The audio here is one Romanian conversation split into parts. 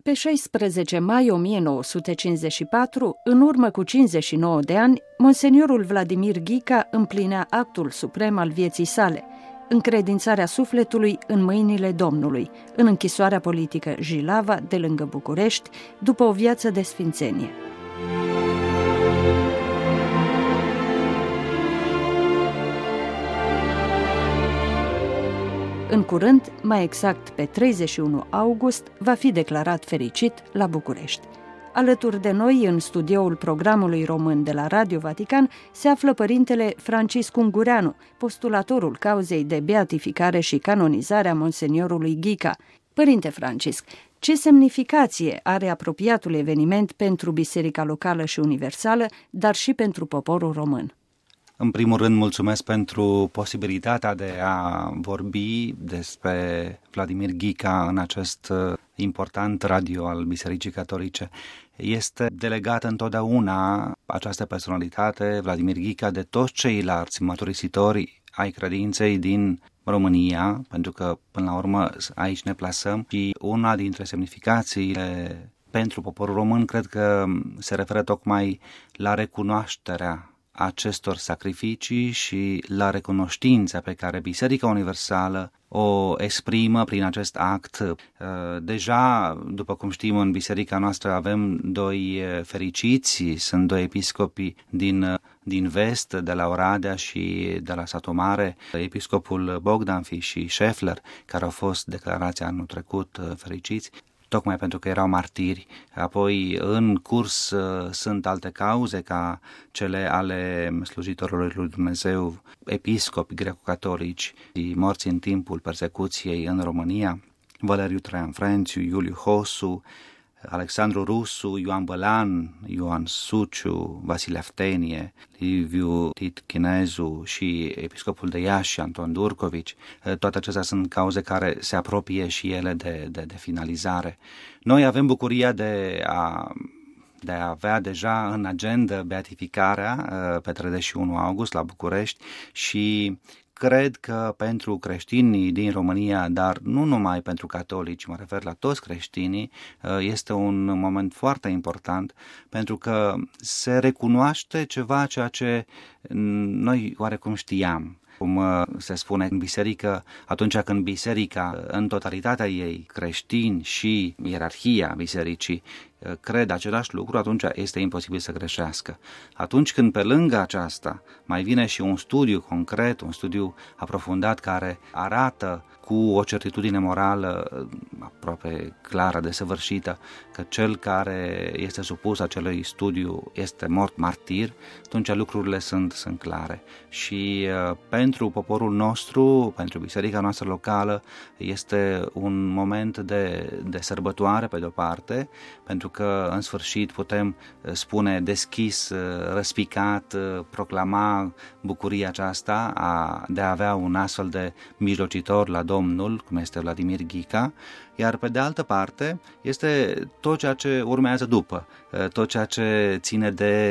Pe 16 mai 1954, în urmă cu 59 de ani, monseniorul Vladimir Ghica împlinea actul suprem al vieții sale, încredințarea sufletului în mâinile Domnului, în închisoarea politică Jilava de lângă București, după o viață de sfințenie. În curând, mai exact pe 31 august, va fi declarat fericit la București. Alături de noi, în studioul programului român de la Radio Vatican, se află părintele Francisc Ungureanu, postulatorul cauzei de beatificare și canonizare a monseniorului Ghica. Părinte Francisc, ce semnificație are apropiatul eveniment pentru biserica locală și universală, dar și pentru poporul român? În primul rând, mulțumesc pentru posibilitatea de a vorbi despre Vladimir Ghica în acest important radio al Bisericii Catolice. Este delegată întotdeauna această personalitate, Vladimir Ghica, de toți ceilalți mărturisitori ai credinței din România, pentru că, până la urmă, aici ne plasăm și una dintre semnificațiile pentru poporul român cred că se referă tocmai la recunoașterea acestor sacrificii și la recunoștința pe care Biserica Universală o exprimă prin acest act. Deja, după cum știm, în biserica noastră avem doi fericiți, sunt doi episcopi din vest, de la Oradea și de la Satu Mare, episcopul Bogdanfi și Scheffler, care au fost declarați anul trecut fericiți, tocmai pentru că erau martiri. Apoi, în curs, sunt alte cauze, ca cele ale slujitorilor lui Dumnezeu, episcopi greco-catolici, morți în timpul persecuției în România, Valeriu Traian Frenciu, Iuliu Hosu, Alexandru Rusu, Ioan Bălan, Ioan Suciu, Vasile Aftenie, Liviu Tit Chinezu și episcopul de Iași, Anton Durcovici. Toate acestea sunt cauze care se apropie și ele de finalizare. Noi avem bucuria de a avea deja în agenda beatificarea pe 31 august la București și cred că pentru creștinii din România, dar nu numai pentru catolici, mă refer la toți creștinii, este un moment foarte important pentru că se recunoaște ceea ce noi oarecum știam. Cum se spune în biserică, atunci când biserica, în totalitatea ei, creștini și ierarhia bisericii, cred același lucru, atunci este imposibil să greșească. Atunci când pe lângă aceasta mai vine și un studiu concret, un studiu aprofundat care arată cu o certitudine morală aproape clară, desăvârșită, că cel care este supus acelui studiu este mort martir, atunci lucrurile sunt clare. Și pentru poporul nostru, pentru biserica noastră locală, este un moment de sărbătoare pe de-o parte, pentru că în sfârșit putem spune deschis, răspicat, proclama bucuria aceasta de a avea un astfel de mijlocitor la Domnul, cum este Vladimir Ghica, iar pe de altă parte este tot ceea ce urmează după, tot ceea ce ține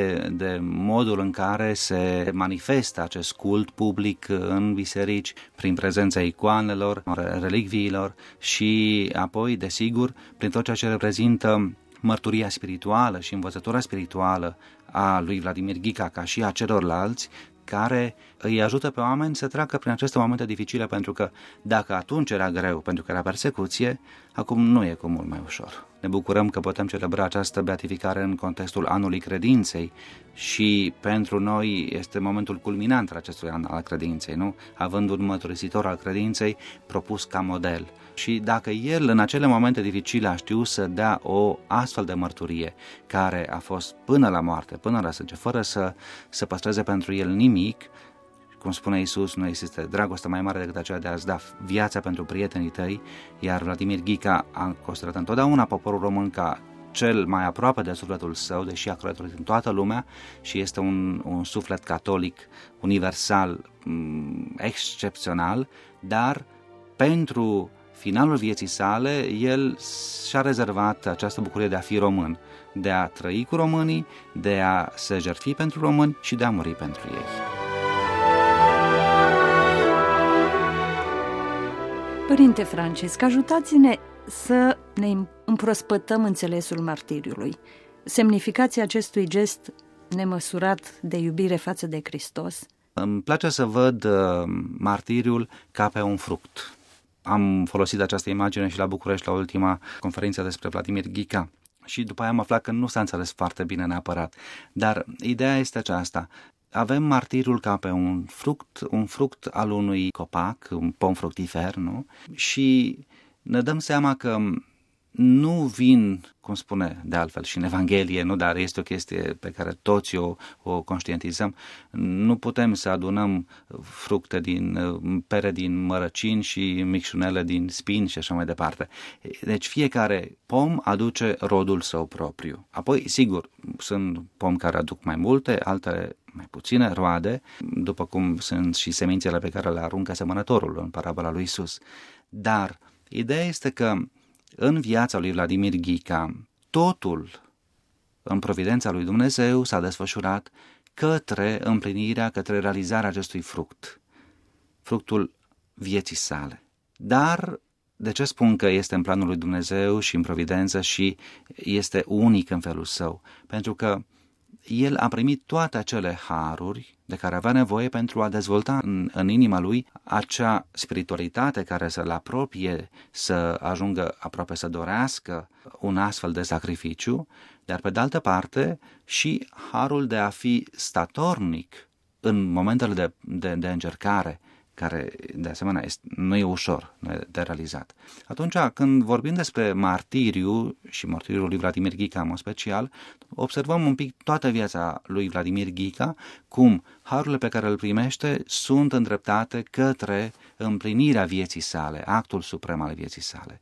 de modul în care se manifestă acest cult public în biserici, prin prezența icoanelor, relicviilor și apoi, desigur, prin tot ceea ce reprezintă mărturia spirituală și învățătura spirituală a lui Vladimir Ghica, ca și a celorlalți, care îi ajută pe oameni să treacă prin aceste momente dificile, pentru că dacă atunci era greu, pentru că era persecuție, acum nu e cu mult mai ușor. Ne bucurăm că putem celebra această beatificare în contextul anului credinței și pentru noi este momentul culminant al acestui an al credinței, nu? Având un mărturisitor al credinței propus ca model. Și dacă el în acele momente dificile a știut să dea o astfel de mărturie care a fost până la moarte, până la sânge, fără să păstreze pentru el nimic, cum spune Iisus, nu există dragoste mai mare decât aceea de a-ți da viața pentru prietenii tăi, iar Vladimir Ghica a considerat întotdeauna poporul român ca cel mai aproape de sufletul său, deși a călătorit în toată lumea și este un suflet catolic universal, excepțional, dar pentru finalul vieții sale, el și-a rezervat această bucurie de a fi român, de a trăi cu românii, de a se jertfi pentru români și de a muri pentru ei. Părinte Francisc, ajutați-ne să ne împrospătăm înțelesul martiriului. Semnificația acestui gest nemăsurat de iubire față de Hristos. Îmi place să văd martiriul ca pe un fruct. Am folosit această imagine și la București la ultima conferință despre Vladimir Ghica și după aia am aflat că nu s-a înțeles foarte bine neapărat. Dar ideea este aceasta. Avem martirul ca pe un fruct al unui copac, un pom fructifer, nu? Și ne dăm seama că nu vin, cum spune de altfel și în Evanghelie, nu, dar este o chestie pe care toți o conștientizăm, nu putem să adunăm fructe pere din mărăcini și micșunele din spini și așa mai departe. Deci fiecare pom aduce rodul său propriu. Apoi, sigur, sunt pomi care aduc mai multe, altele mai puține roade, după cum sunt și semințele pe care le aruncă semănătorul în parabola lui Iisus. Dar ideea este că în viața lui Vladimir Ghica, totul în providența lui Dumnezeu s-a desfășurat către împlinirea, către realizarea acestui fruct, fructul vieții sale. Dar de ce spun că este în planul lui Dumnezeu și în providență și este unic în felul său? Pentru că el a primit toate acele haruri de care avea nevoie pentru a dezvolta în inima lui acea spiritualitate care să-l apropie, să ajungă aproape să dorească un astfel de sacrificiu, dar pe de altă parte și harul de a fi statornic în momentele de încercare, care de asemenea nu e ușor de realizat. Atunci când vorbim despre martiriu și martiriul lui Vladimir Ghica în mod special, observăm un pic toată viața lui Vladimir Ghica, cum harurile pe care îl primește sunt îndreptate către împlinirea vieții sale, actul suprem al vieții sale.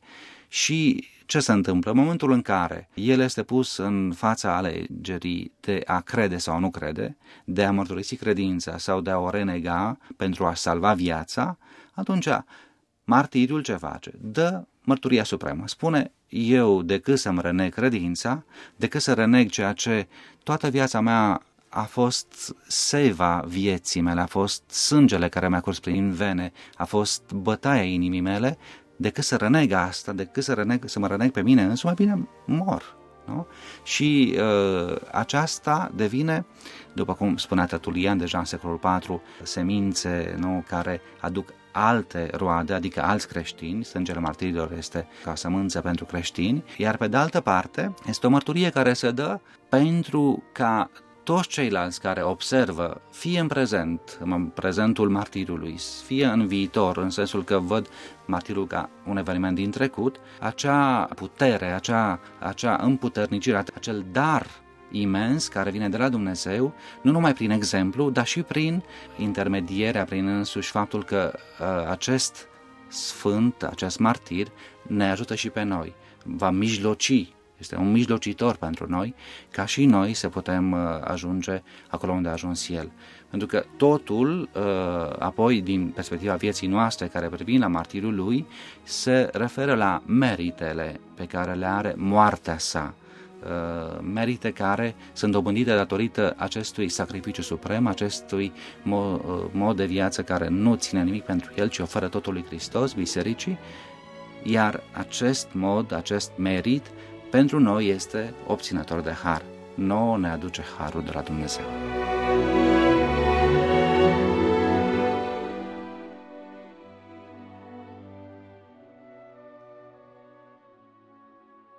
Și ce se întâmplă? În momentul în care el este pus în fața alegerii de a crede sau nu crede, de a mărturisi credința sau de a o renega pentru a salva viața, atunci martiriul ce face? Dă mărturia supremă. Spune, eu decât să-mi reneg credința, decât să reneg ceea ce toată viața mea a fost seva vieții mele, a fost sângele care mi-a curs prin vene, a fost bătaia inimii mele, decât să reneg asta, decât să mă reneg pe mine însumi, mai bine mor. Nu? Și aceasta devine, după cum spunea Tertulian deja în secolul IV, semințe, nu, care aduc alte roade, adică alți creștini, sângele martirilor este ca sămânță pentru creștini, iar pe de altă parte este o mărturie care se dă pentru ca toți ceilalți care observă, fie în prezentul martirului, fie în viitor, în sensul că văd martirul ca un eveniment din trecut, acea putere, acea împuternicire, acel dar imens care vine de la Dumnezeu, nu numai prin exemplu, dar și prin intermedierea, prin însuși faptul că acest sfânt, acest martir ne ajută și pe noi, va mijloci. Este un mijlocitor pentru noi, ca și noi să putem ajunge acolo unde a ajuns el. Pentru că totul, apoi, din perspectiva vieții noastre, care privim la martirul lui, se referă la meritele pe care le are moartea sa. Merite care sunt dobândite datorită acestui sacrificiu suprem, acestui mod de viață care nu ține nimic pentru el, ci oferă totul lui Hristos, bisericii, iar acest mod, acest merit, pentru noi este obținător de har. Nouă ne aduce harul de la Dumnezeu.